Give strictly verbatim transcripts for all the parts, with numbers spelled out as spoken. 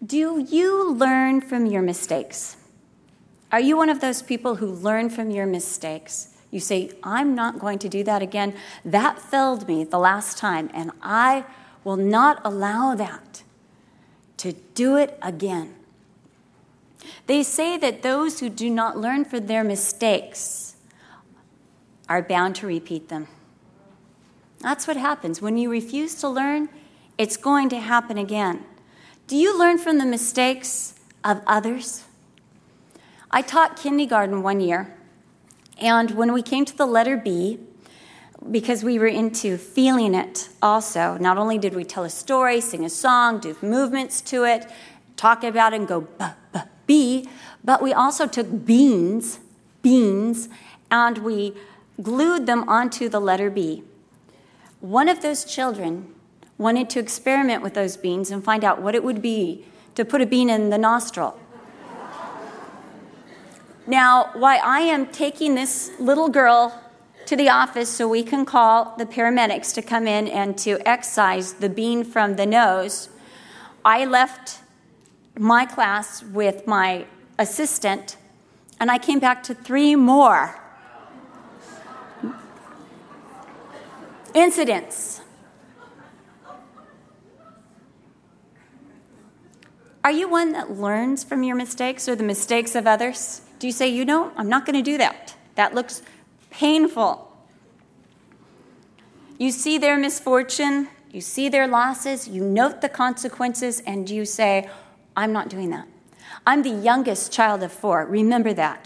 Do you learn from your mistakes? Are you one of those people who learn from your mistakes? You say, I'm not going to do that again. That failed me the last time, and I will not allow that to do it again. They say that those who do not learn from their mistakes are bound to repeat them. That's what happens. When you refuse to learn, it's going to happen again. Do you learn from the mistakes of others? I taught kindergarten one year, and when we came to the letter B, because we were into feeling it also, not only did we tell a story, sing a song, do movements to it, talk about it and go b, b, B, but we also took beans, beans, and we glued them onto the letter B. One of those children wanted to experiment with those beans and find out what it would be to put a bean in the nostril. Now, while I am taking this little girl to the office so we can call the paramedics to come in and to excise the bean from the nose, I left my class with my assistant, and I came back to three more incidents. Are you one that learns from your mistakes or the mistakes of others? Do you say, you know, I'm not going to do that. That looks painful. You see their misfortune, you see their losses, you note the consequences, and you say, I'm not doing that. I'm the youngest child of four. Remember that.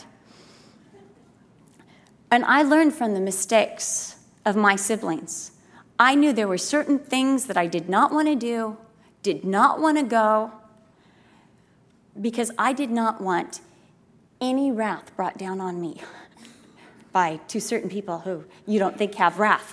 And I learned from the mistakes of my siblings. I knew there were certain things that I did not want to do, did not want to go, because I did not want any wrath brought down on me by two certain people who you don't think have wrath.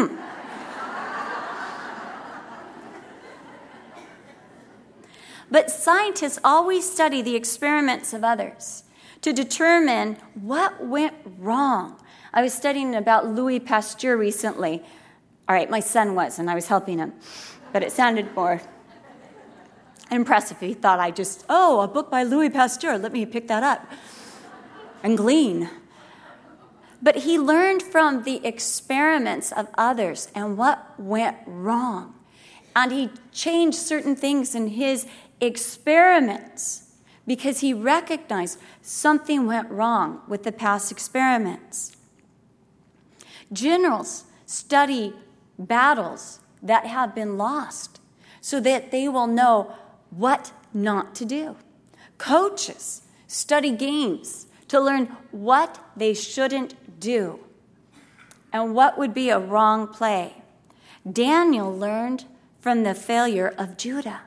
But scientists always study the experiments of others to determine what went wrong. I was studying about Louis Pasteur recently. All right, my son was, and I was helping him. But it sounded more impressive. He thought I just, oh, a book by Louis Pasteur, let me pick that up and glean. But he learned from the experiments of others and what went wrong. And he changed certain things in his experiments because he recognized something went wrong with the past experiments. Generals study battles that have been lost so that they will know what not to do. Coaches study games to learn what they shouldn't do and what would be a wrong play. Daniel learned from the failure of Judah.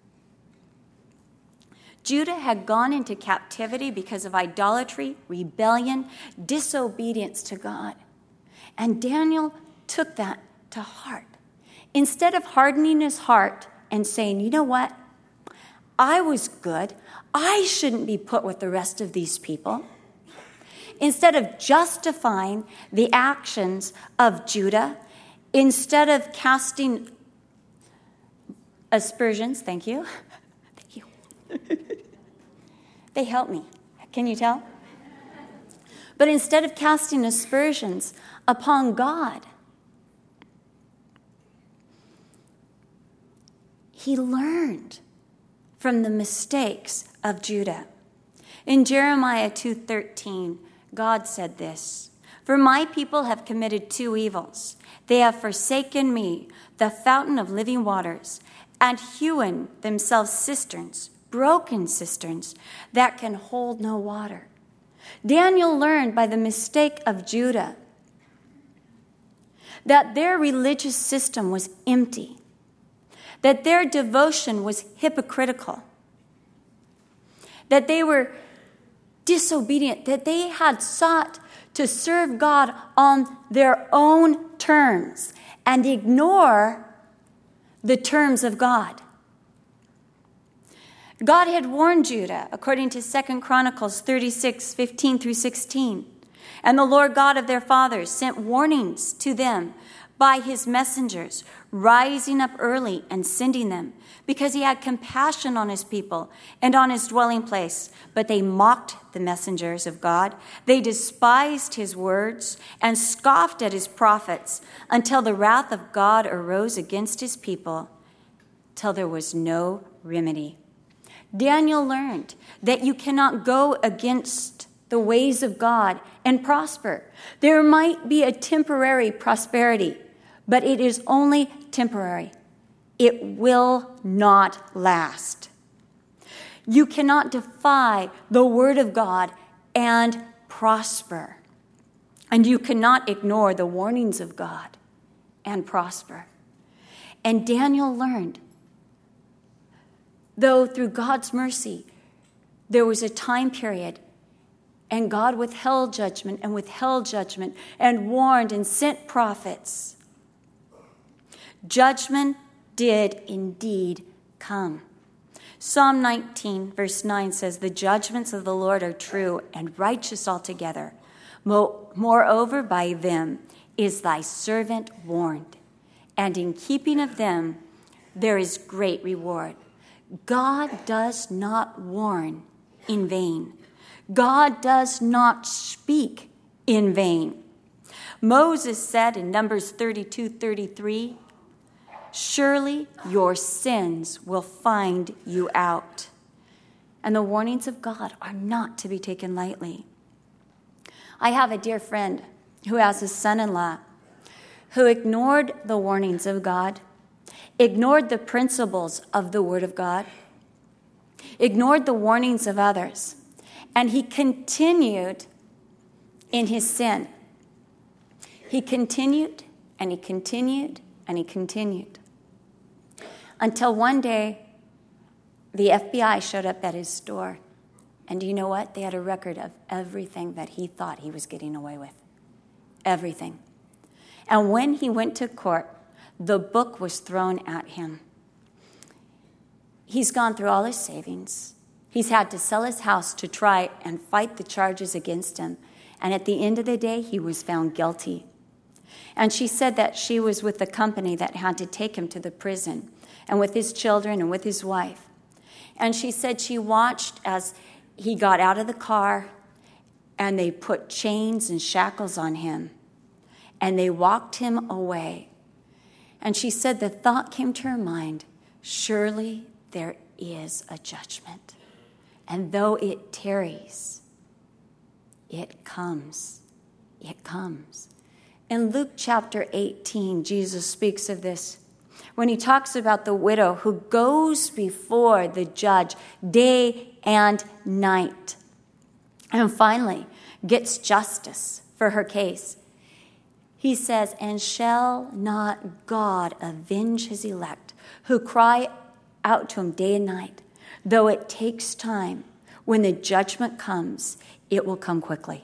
Judah had gone into captivity because of idolatry, rebellion, disobedience to God. And Daniel took that to heart. Instead of hardening his heart and saying, you know what? I was good. I shouldn't be put with the rest of these people. Instead of justifying the actions of Judah, instead of casting aspersions, thank you. Thank you. They help me. Can you tell? But instead of casting aspersions upon God, he learned from the mistakes of Judah. In Jeremiah two thirteen, God said this, "For my people have committed two evils. They have forsaken me, the fountain of living waters, and hewn themselves cisterns, broken cisterns, that can hold no water." Daniel learned by the mistake of Judah that their religious system was empty, that their devotion was hypocritical, that they were disobedient, that they had sought to serve God on their own terms and ignore the terms of God. God had warned Judah, according to Second Chronicles thirty-six, fifteen through sixteen. And the Lord God of their fathers sent warnings to them by his messengers, rising up early and sending them, because he had compassion on his people and on his dwelling place. But they mocked the messengers of God. They despised his words and scoffed at his prophets, until the wrath of God arose against his people, till there was no remedy. Daniel learned that you cannot go against the ways of God and prosper. There might be a temporary prosperity, but it is only temporary. It will not last. You cannot defy the word of God and prosper. And you cannot ignore the warnings of God and prosper. And Daniel learned, though through God's mercy, there was a time period and God withheld judgment and withheld judgment and warned and sent prophets. Judgment did indeed come. Psalm nineteen, verse nine says, "The judgments of the Lord are true and righteous altogether. Moreover, by them is thy servant warned, and in keeping of them there is great reward." God does not warn in vain. God does not speak in vain. Moses said in Numbers thirty-two thirty-three, "Surely your sins will find you out." And the warnings of God are not to be taken lightly. I have a dear friend who has a son-in-law who ignored the warnings of God, ignored the principles of the Word of God, ignored the warnings of others, and he continued in his sin. He continued and he continued and he continued until one day the F B I showed up at his door. And do you know what? They had a record of everything that he thought he was getting away with. Everything. And when he went to court, the book was thrown at him. He's gone through all his savings. He's had to sell his house to try and fight the charges against him. And at the end of the day, he was found guilty. And she said that she was with the company that had to take him to the prison, and with his children and with his wife. And she said she watched as he got out of the car, and they put chains and shackles on him, and they walked him away. And she said the thought came to her mind, surely there is a judgment. And though it tarries, it comes. It comes. In Luke chapter eighteen, Jesus speaks of this when he talks about the widow who goes before the judge day and night and finally gets justice for her case. He says, "And shall not God avenge his elect who cry out to him day and night? Though it takes time, when the judgment comes, it will come quickly."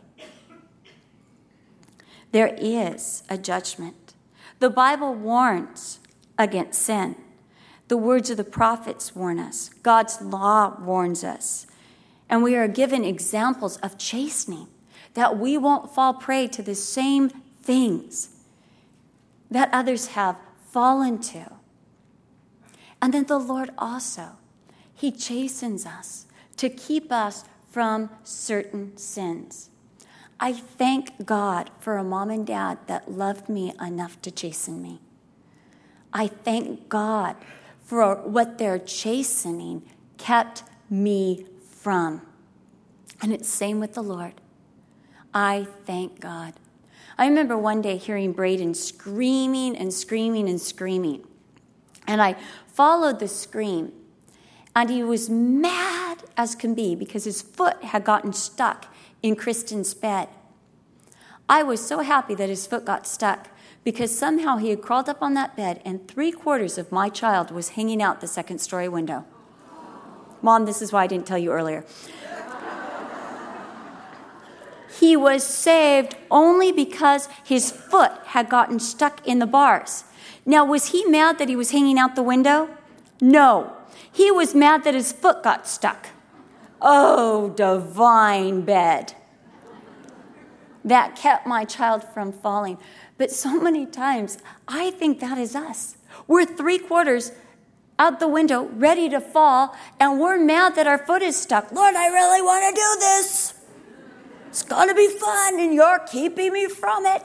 There is a judgment. The Bible warns against sin. The words of the prophets warn us. God's law warns us. And we are given examples of chastening, that we won't fall prey to the same things that others have fallen to. And then the Lord also, he chastens us to keep us from certain sins. I thank God for a mom and dad that loved me enough to chasten me. I thank God for what their chastening kept me from. And it's the same with the Lord. I thank God. I remember one day hearing Braden screaming and screaming and screaming. And I followed the scream. And he was mad as can be because his foot had gotten stuck in Kristen's bed. I was so happy that his foot got stuck because somehow he had crawled up on that bed and three quarters of my child was hanging out the second story window. Mom, this is why I didn't tell you earlier. He was saved only because his foot had gotten stuck in the bars. Now, was he mad that he was hanging out the window? No. He was mad that his foot got stuck. Oh, divine bed. that kept my child from falling. But so many times, I think that is us. We're three quarters out the window, ready to fall, and we're mad that our foot is stuck. Lord, I really want to do this. It's going to be fun, and you're keeping me from it.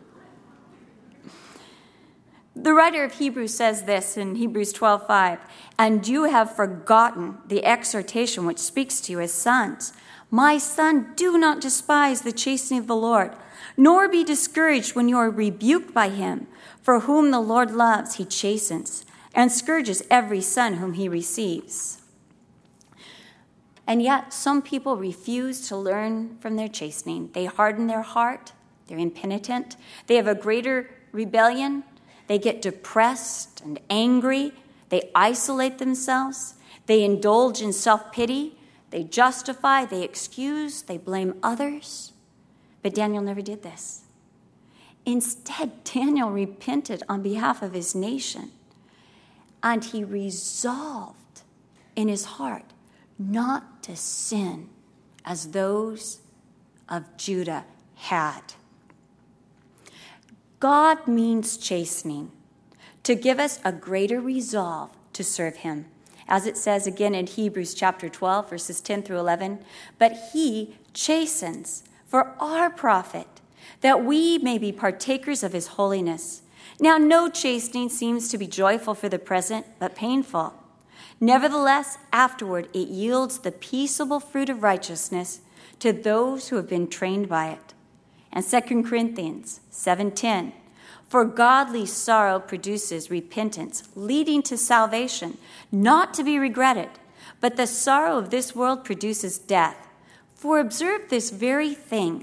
The writer of Hebrews says this in Hebrews twelve five, and you have forgotten the exhortation which speaks to you as sons. My son, do not despise the chastening of the Lord, nor be discouraged when you are rebuked by him. For whom the Lord loves, he chastens, and scourges every son whom he receives. And yet, some people refuse to learn from their chastening. They harden their heart. They're impenitent. They have a greater rebellion. They get depressed and angry. They isolate themselves. They indulge in self-pity. They justify, they excuse, they blame others. But Daniel never did this. Instead, Daniel repented on behalf of his nation. And he resolved in his heart not to sin as those of Judah had. God means chastening to give us a greater resolve to serve him. As it says again in Hebrews chapter twelve, verses ten through eleven, but he chastens for our profit, that we may be partakers of his holiness. Now, no chastening seems to be joyful for the present, but painful. Nevertheless, afterward it yields the peaceable fruit of righteousness to those who have been trained by it. And Second Corinthians seven ten, for godly sorrow produces repentance, leading to salvation, not to be regretted. But the sorrow of this world produces death. For observe this very thing,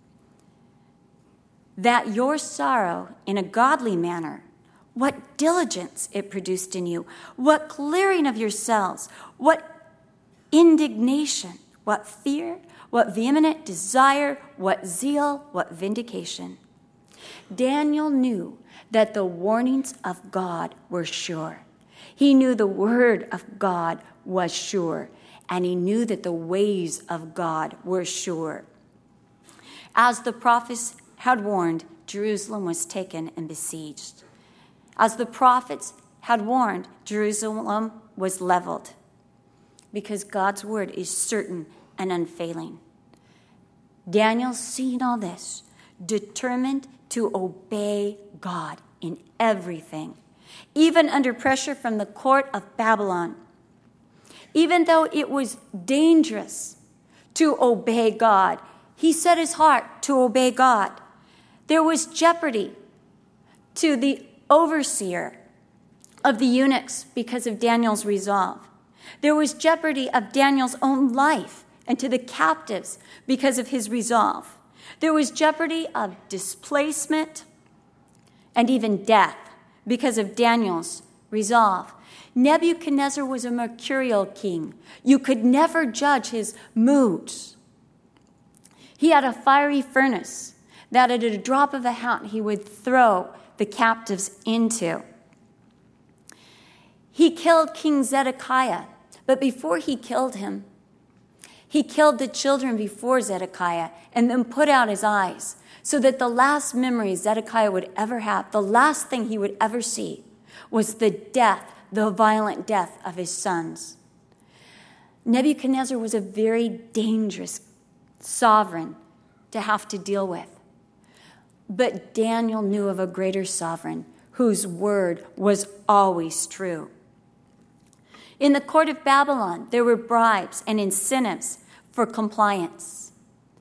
that your sorrow in a godly manner, what diligence it produced in you, what clearing of yourselves, what indignation, what fear, what vehement desire, what zeal, what vindication. Daniel knew that the warnings of God were sure. He knew the word of God was sure, and he knew that the ways of God were sure. As the prophets had warned, Jerusalem was taken and besieged. As the prophets had warned, Jerusalem was leveled, because God's word is certain and unfailing. Daniel, seeing all this, determined to obey God in everything, even under pressure from the court of Babylon. Even though it was dangerous to obey God, he set his heart to obey God. There was jeopardy to the overseer of the eunuchs because of Daniel's resolve. There was jeopardy of Daniel's own life and to the captives because of his resolve. There was jeopardy of displacement and even death because of Daniel's resolve. Nebuchadnezzar was a mercurial king. You could never judge his moods. He had a fiery furnace that at a drop of a hat he would throw the captives into. He killed King Zedekiah, but before he killed him, he killed the children before Zedekiah and then put out his eyes so that the last memory Zedekiah would ever have, the last thing he would ever see, was the death, the violent death of his sons. Nebuchadnezzar was a very dangerous sovereign to have to deal with. But Daniel knew of a greater sovereign whose word was always true. In the court of Babylon, there were bribes and incentives for compliance.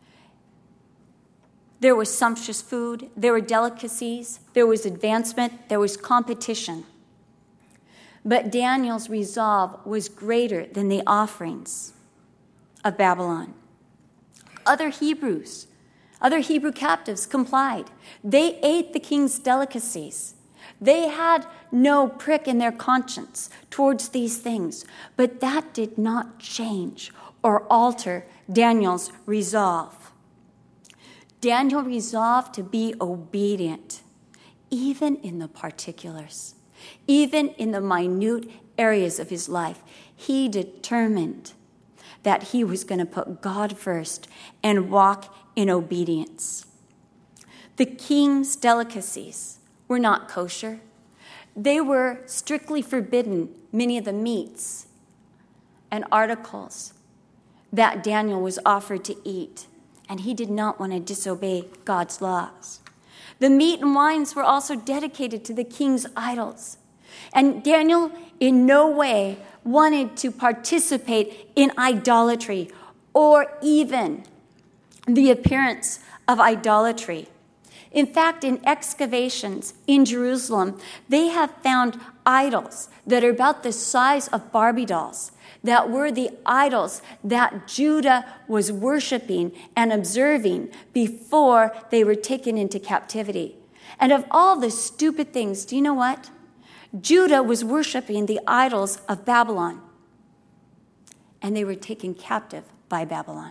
There was sumptuous food, there were delicacies, there was advancement, there was competition. But Daniel's resolve was greater than the offerings of Babylon. Other Hebrews, other Hebrew captives complied. They ate the king's delicacies. They had no prick in their conscience towards these things, but that did not change or alter Daniel's resolve. Daniel resolved to be obedient, even in the particulars, even in the minute areas of his life. He determined that he was going to put God first and walk in obedience. The king's delicacies were not kosher. They were strictly forbidden, many of the meats and articles that Daniel was offered to eat, and he did not want to disobey God's laws. The meat and wines were also dedicated to the king's idols, and Daniel in no way wanted to participate in idolatry or even the appearance of idolatry. In fact, in excavations in Jerusalem, they have found idols that are about the size of Barbie dolls, that were the idols that Judah was worshiping and observing before they were taken into captivity. And of all the stupid things, do you know what? Judah was worshiping the idols of Babylon, and they were taken captive by Babylon.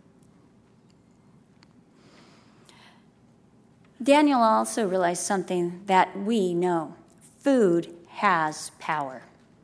Daniel also realized something that we know. Food has power.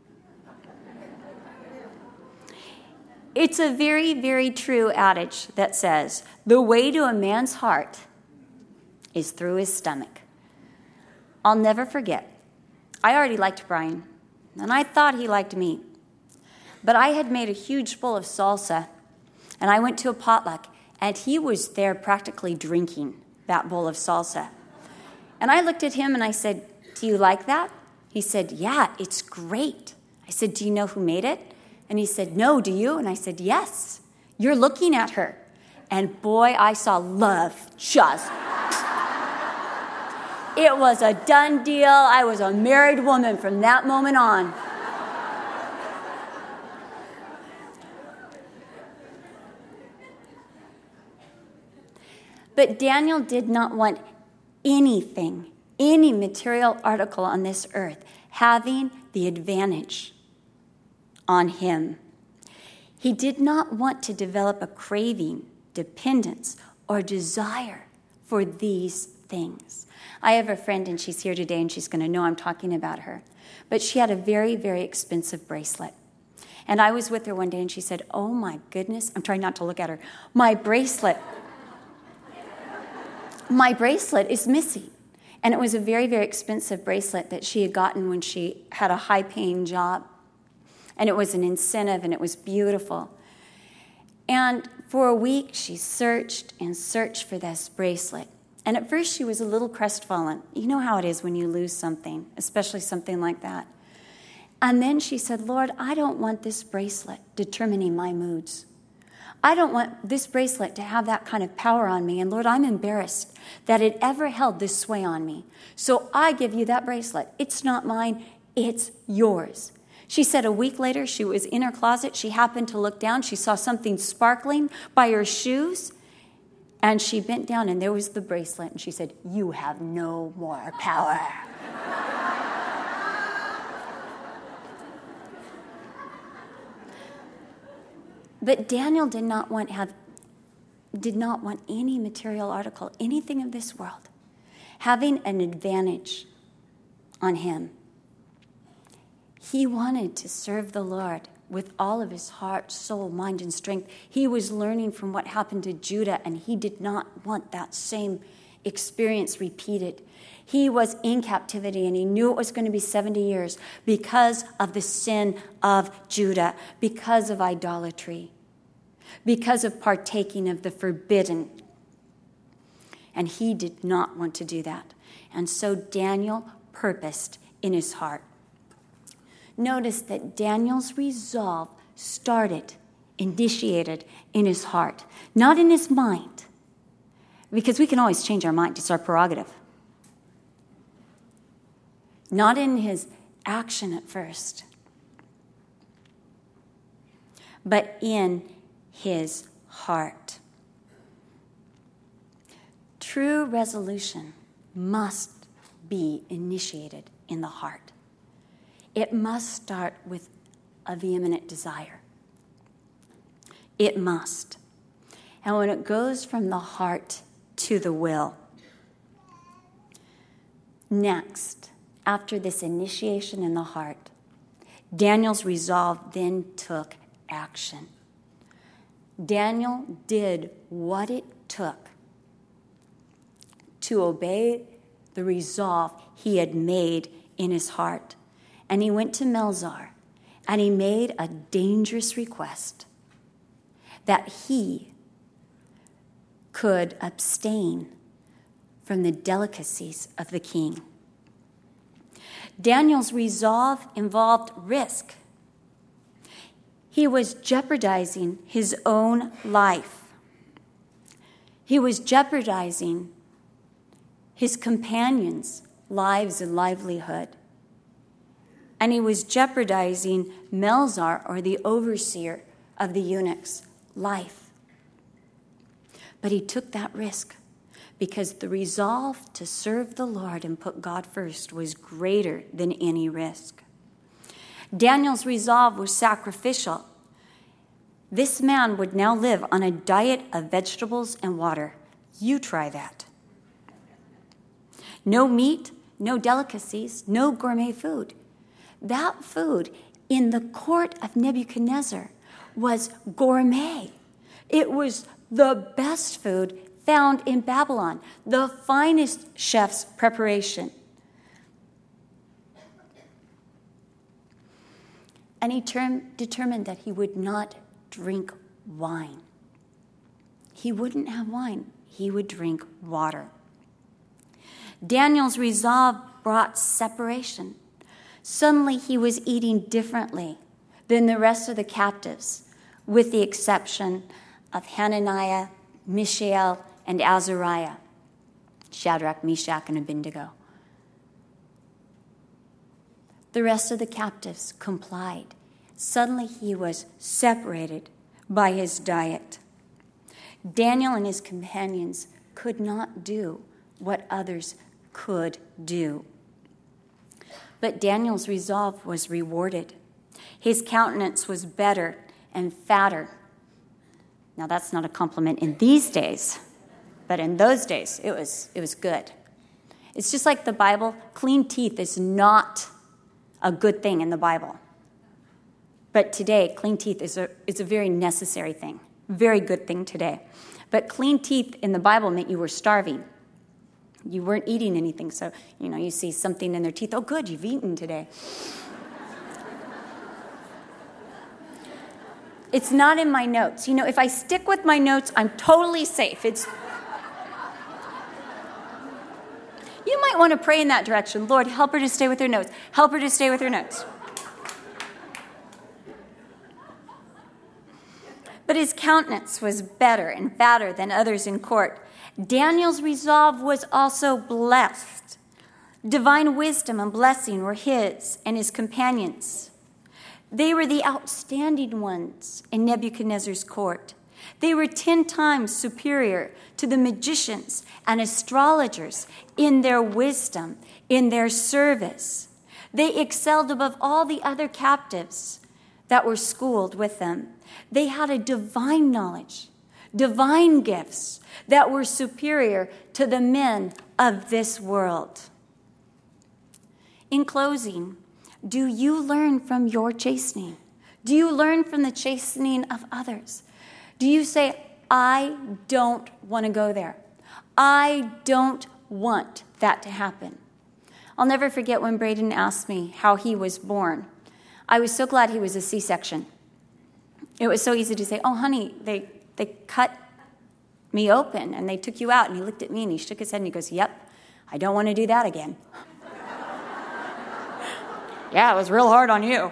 It's a very, very true adage that says, the way to a man's heart is through his stomach. I'll never forget. I already liked Brian, and I thought he liked me. But I had made a huge bowl of salsa, and I went to a potluck, and he was there practically drinking that bowl of salsa. And I looked at him and I said, do you like that? He said, yeah, it's great. I said, do you know who made it? And he said, no, do you? And I said, yes, you're looking at her. And boy, I saw love just. It was a done deal. I was a married woman from that moment on. But Daniel did not want anything, any material article on this earth, having the advantage on him. He did not want to develop a craving, dependence, or desire for these things. I have a friend, and she's here today, and she's going to know I'm talking about her. But she had a very, very expensive bracelet. And I was with her one day, and she said, oh, my goodness. I'm trying not to look at her. My bracelet. My bracelet is missing. And it was a very, very expensive bracelet that she had gotten when she had a high-paying job. And it was an incentive, and it was beautiful. And for a week, she searched and searched for this bracelet. And at first, she was a little crestfallen. You know how it is when you lose something, especially something like that. And then she said, Lord, I don't want this bracelet determining my moods. I don't want this bracelet to have that kind of power on me. And Lord, I'm embarrassed that it ever held this sway on me. So I give you that bracelet. It's not mine. It's yours. She said a week later, she was in her closet. She happened to look down. She saw something sparkling by her shoes. And she bent down, and there was the bracelet. And she said, you have no more power. But Daniel did not want have, did not want any material article, anything of this world, having an advantage on him. He wanted to serve the Lord with all of his heart, soul, mind, and strength. He was learning from what happened to Judah, and he did not want that same experience repeated. He was in captivity, and he knew it was going to be seventy years because of the sin of Judah, because of idolatry, because of partaking of the forbidden. And he did not want to do that. And so Daniel purposed in his heart. Notice that Daniel's resolve started, initiated in his heart, not in his mind, because we can always change our mind. It's our prerogative. Not in his action at first, but in his heart. True resolution must be initiated in the heart. It must start with a vehement desire. It must. And when it goes from the heart to the will, next, after this initiation in the heart, Daniel's resolve then took action. Daniel did what it took to obey the resolve he had made in his heart. And he went to Melzar, and he made a dangerous request that he could abstain from the delicacies of the king. Daniel's resolve involved risk. He was jeopardizing his own life. He was jeopardizing his companions' lives and livelihood. And he was jeopardizing Melzar, or the overseer of the eunuchs' life. But he took that risk because the resolve to serve the Lord and put God first was greater than any risk. Daniel's resolve was sacrificial. This man would now live on a diet of vegetables and water. You try that. No meat, no delicacies, no gourmet food. That food in the court of Nebuchadnezzar was gourmet. It was the best food found in Babylon, the finest chef's preparation. And he term, determined that he would not drink wine. He wouldn't have wine. He would drink water. Daniel's resolve brought separation. Suddenly he was eating differently than the rest of the captives, with the exception of Hananiah, Mishael, and Azariah, Shadrach, Meshach, and Abednego. The rest of the captives complied. Suddenly he was separated by his diet. Daniel and his companions could not do what others could do. But Daniel's resolve was rewarded. His countenance was better and fatter. Now that's not a compliment in these days, but in those days it was it was good. It's just like the Bible. Clean teeth is not a good thing in the Bible. But today, clean teeth is a is a very necessary thing, very good thing today. But clean teeth in the Bible meant you were starving. You weren't eating anything. So, you know, you see something in their teeth. Oh, good, you've eaten today. It's not in my notes. You know, if I stick with my notes, I'm totally safe. It's. You might want to pray in that direction. Lord, help her to stay with her notes. Help her to stay with her notes. But his countenance was better and fatter than others in court. Daniel's resolve was also blessed. Divine wisdom and blessing were his and his companions. They were the outstanding ones in Nebuchadnezzar's court. They were ten times superior to the magicians and astrologers in their wisdom, in their service. They excelled above all the other captives that were schooled with them. They had a divine knowledge, divine gifts that were superior to the men of this world. In closing, do you learn from your chastening? Do you learn from the chastening of others? Do you say, I don't want to go there. I don't want that to happen. I'll never forget when Braden asked me how he was born. I was so glad he was a C-section. It was so easy to say, oh, honey, they, they cut me open and they took you out. And he looked at me and he shook his head and he goes, yep, I don't want to do that again. Yeah, it was real hard on you.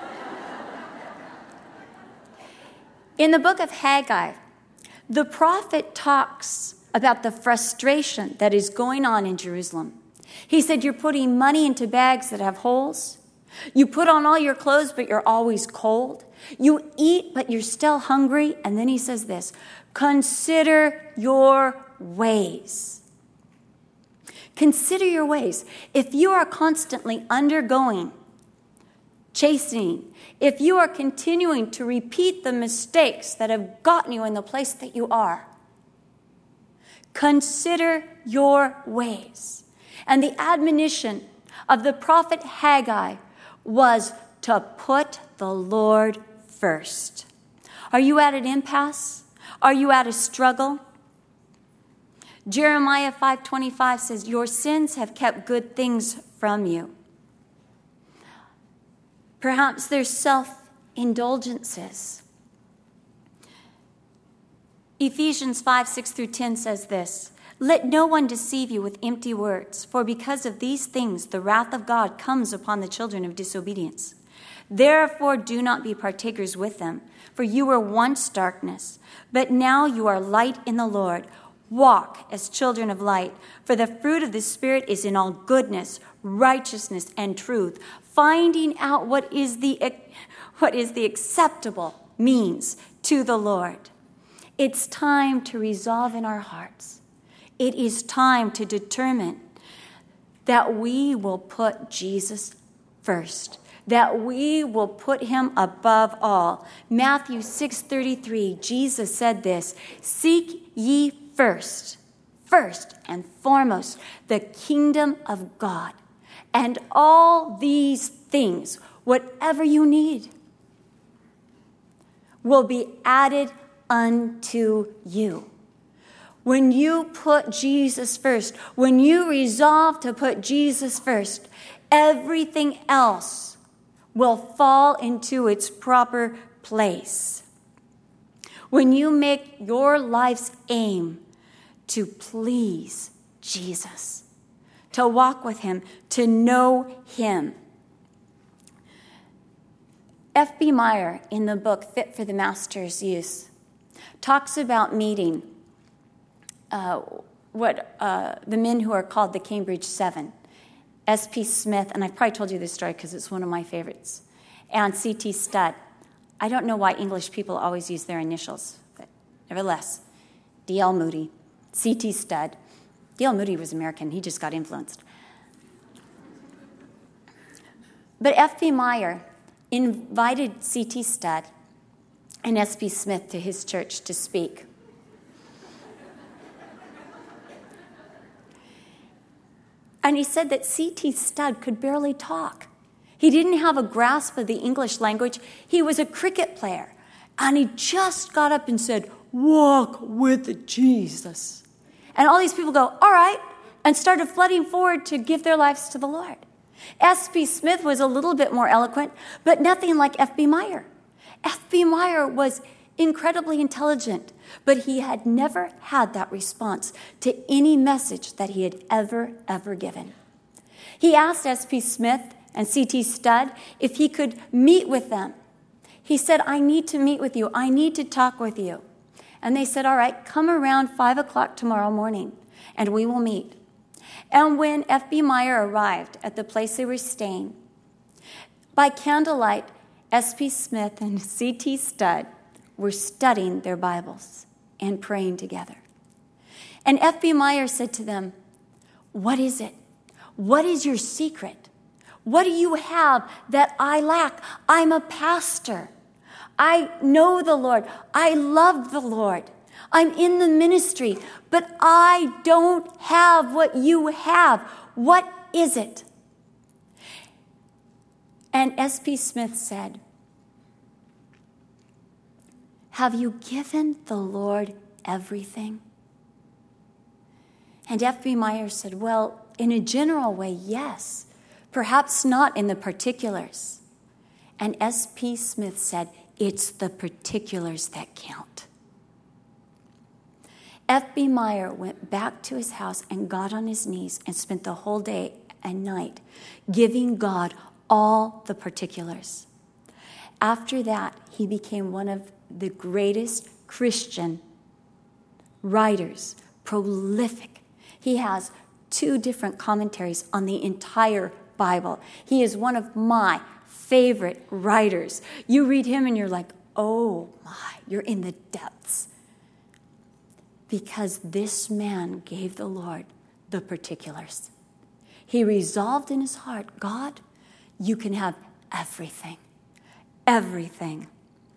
In the book of Haggai, the prophet talks about the frustration that is going on in Jerusalem. He said, you're putting money into bags that have holes. You put on all your clothes, but you're always cold. You eat, but you're still hungry. And then he says this, consider your ways. Consider your ways. If you are constantly undergoing chastening, if you are continuing to repeat the mistakes that have gotten you in the place that you are, consider your ways. And the admonition of the prophet Haggai was to put the Lord first. Are you at an impasse? Are you at a struggle? Jeremiah five twenty-five says, your sins have kept good things from you. Perhaps there's self-indulgences. Ephesians five, six through ten says this, let no one deceive you with empty words, for because of these things the wrath of God comes upon the children of disobedience. Therefore do not be partakers with them, for you were once darkness, but now you are light in the Lord. Walk as children of light, for the fruit of the Spirit is in all goodness, righteousness, and truth, finding out what is the, what is the acceptable means to the Lord. It's time to resolve in our hearts. It is time to determine that we will put Jesus first, that we will put him above all. Matthew six thirty-three, Jesus said this, seek ye first, first and foremost, the kingdom of God, and all these things, whatever you need, will be added unto you. When you put Jesus first, when you resolve to put Jesus first, everything else will fall into its proper place. When you make your life's aim to please Jesus, to walk with him, to know him. F B Meyer, in the book Fit for the Master's Use, talks about meeting uh, what uh, the men who are called the Cambridge Seven, S P Smith, and I've probably told you this story because it's one of my favorites, and C T Studd. I don't know why English people always use their initials, but nevertheless, D L Moody, C T Studd. D L Moody was American. He just got influenced. But F B Meyer invited C T Studd and S P Smith to his church to speak. And he said that C T Studd could barely talk. He didn't have a grasp of the English language. He was a cricket player. And he just got up and said, walk with Jesus. And all these people go, all right, and started flooding forward to give their lives to the Lord. S P Smith was a little bit more eloquent, but nothing like F B Meyer. F B Meyer was incredibly intelligent, but he had never had that response to any message that he had ever, ever given. He asked S P Smith and C T Studd if he could meet with them. He said, I need to meet with you. I need to talk with you. And they said, all right, come around five o'clock tomorrow morning, and we will meet. And when F B Meyer arrived at the place they were staying, by candlelight, S P Smith and C T Studd were studying their Bibles and praying together. And F B Meyer said to them, what is it? What is your secret? What do you have that I lack? I'm a pastor. I know the Lord. I love the Lord. I'm in the ministry, but I don't have what you have. What is it? And S P Smith said, have you given the Lord everything? And F B Meyer said, well, in a general way, yes. Perhaps not in the particulars. And S P Smith said, it's the particulars that count. F B Meyer went back to his house and got on his knees and spent the whole day and night giving God all the particulars. After that, he became one of the greatest Christian writers, prolific. He has two different commentaries on the entire Bible. He is one of my favorite writers. You read him and you're like, oh my, you're in the depths. Because this man gave the Lord the particulars. He resolved in his heart, God, you can have everything. Everything.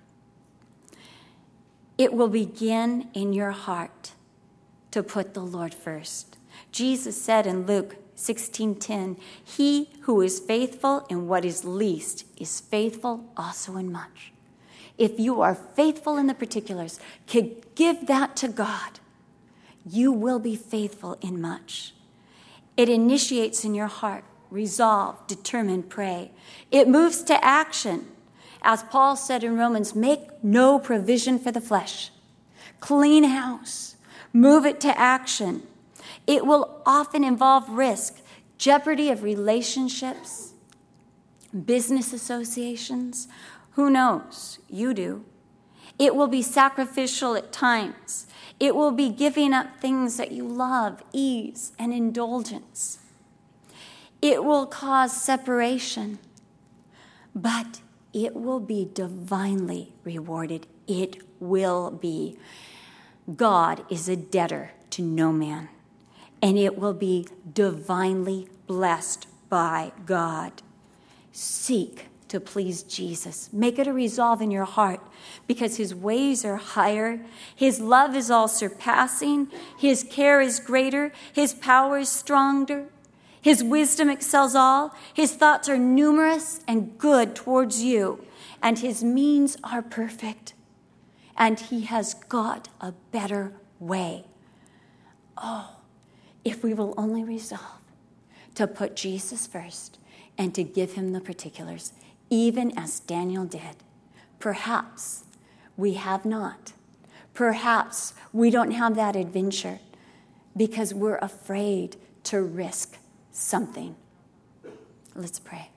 It will begin in your heart to put the Lord first. Jesus said in Luke sixteen ten, he who is faithful in what is least is faithful also in much. If you are faithful in the particulars, give that to God. you will be faithful in much. It initiates in your heart, resolve, determine, pray. It moves to action. As Paul said in Romans, make no provision for the flesh. Clean house. Move it to action. It will often involve risk, jeopardy of relationships, business associations. Who knows? You do. It will be sacrificial at times. It will be giving up things that you love, ease, and indulgence. It will cause separation, but it will be divinely rewarded. It will be. God is a debtor to no man, and it will be divinely blessed by God. Seek to please Jesus. Make it a resolve in your heart, because his ways are higher. His love is all surpassing. His care is greater. His power is stronger. His wisdom excels all. His thoughts are numerous and good towards you, and his means are perfect. And he has got a better way. Oh, if we will only resolve to put Jesus first and to give him the particulars, even as Daniel did. Perhaps we have not. Perhaps we don't have that adventure because we're afraid to risk something. Let's pray.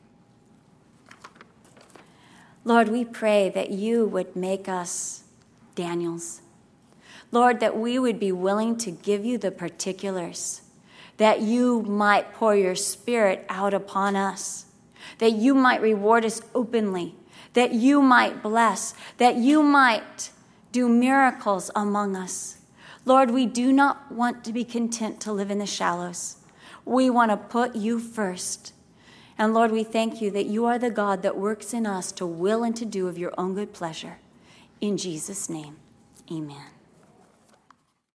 Lord, we pray that you would make us Daniels. Lord, that we would be willing to give you the particulars, that you might pour your Spirit out upon us, that you might reward us openly, that you might bless, that you might do miracles among us. Lord, we do not want to be content to live in the shallows. We want to put you first. And Lord, we thank you that you are the God that works in us to will and to do of your own good pleasure. In Jesus' name, amen.